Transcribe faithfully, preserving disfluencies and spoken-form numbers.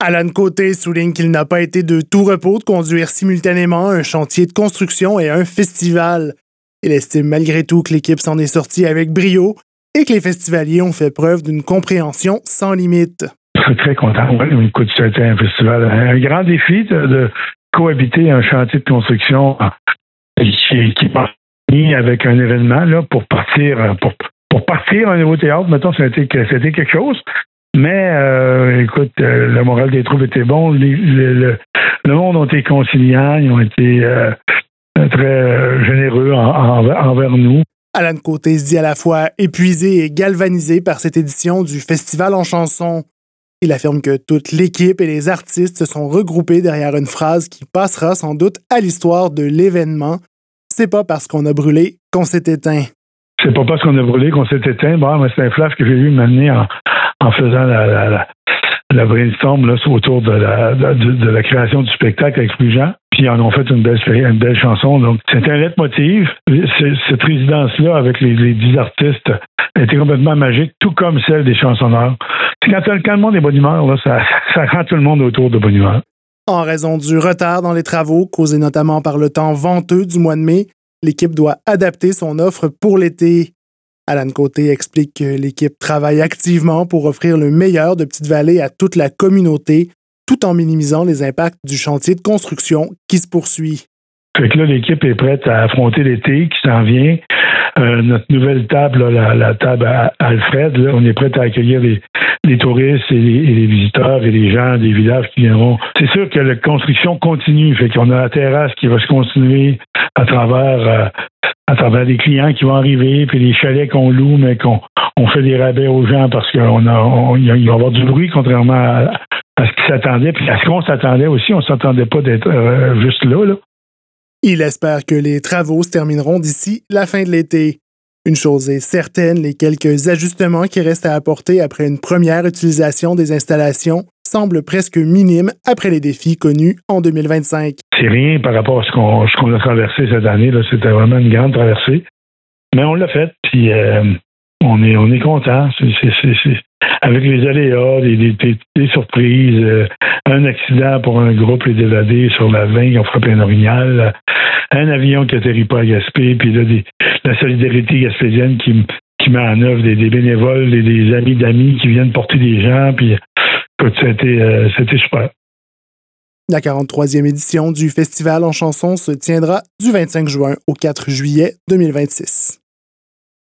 Alan Côté souligne qu'il n'a pas été de tout repos de conduire simultanément un chantier de construction et un festival. Il estime malgré tout que l'équipe s'en est sortie avec brio et que les festivaliers ont fait preuve d'une compréhension sans limite. Je suis très content. Ouais, écoute, c'était un festival, un grand défi de, de cohabiter un chantier de construction qui, qui part avec un événement là, pour partir pour, pour partir un nouveau théâtre. Mettons, c'était, c'était quelque chose. Mais, euh, écoute, euh, le moral des troupes était bon. Les, le, le, le monde a été conciliant. Ils ont été euh, très euh, généreux en, en, envers nous. Alan Côté se dit à la fois épuisé et galvanisé par cette édition du Festival en chanson. Il affirme que toute l'équipe et les artistes se sont regroupés derrière une phrase qui passera sans doute à l'histoire de l'événement. C'est pas parce qu'on a brûlé qu'on s'est éteint. C'est pas parce qu'on a brûlé qu'on s'est éteint. Bon, mais c'est un flash que j'ai eu m'amener en, en faisant la, la, la, la brainstorm là, autour de la, de, de la création du spectacle avec Flujan. Puis ils en ont fait une belle, une belle chanson. Donc, c'est un leitmotiv. Cette résidence-là, avec les, les dix artistes, a été complètement magique, tout comme celle des chansonneurs. Quand, quand le monde est bonne humeur, là, ça, ça rend tout le monde autour de bonne humeur. En raison du retard dans les travaux, causé notamment par le temps venteux du mois de mai, l'équipe doit adapter son offre pour l'été. Alan Côté explique que l'équipe travaille activement pour offrir le meilleur de Petite-Vallée à toute la communauté, tout en minimisant les impacts du chantier de construction qui se poursuit. Fait que là, l'équipe est prête à affronter l'été qui s'en vient. Euh, notre nouvelle table, là, la, la table à Alfred, là, on est prêt à accueillir les, les touristes et les, et les visiteurs et les gens des villages qui viendront. C'est sûr que la construction continue. Fait qu'on a la terrasse qui va se continuer à travers euh, à travers les clients qui vont arriver, puis les chalets qu'on loue, mais qu'on on fait des rabais aux gens parce qu'il on a, on, il va y avoir du bruit, contrairement à, à ce qui s'attendait, puis à ce qu'on s'attendait aussi. On ne s'attendait pas d'être euh, juste là, là. Il espère que les travaux se termineront d'ici la fin de l'été. Une chose est certaine, les quelques ajustements qui restent à apporter après une première utilisation des installations semblent presque minimes après les défis connus en deux mille vingt-cinq. C'est rien par rapport à ce qu'on, ce qu'on a traversé cette année. Là. C'était vraiment une grande traversée. Mais on l'a fait, puis euh, on est, on est content. C'est, c'est, c'est, c'est... Avec les aléas, des, des, des surprises, euh, un accident pour un groupe les évadés sur la vingt qui ont frappé un orignal, un avion qui atterrit pas à Gaspé, puis là, des, la solidarité gaspésienne qui, qui met en œuvre des, des bénévoles, des, des amis d'amis qui viennent porter des gens, puis écoute, c'était, euh, c'était super. La quarante-troisième édition du Festival en chanson se tiendra du vingt-cinq juin au quatre juillet deux mille vingt-six.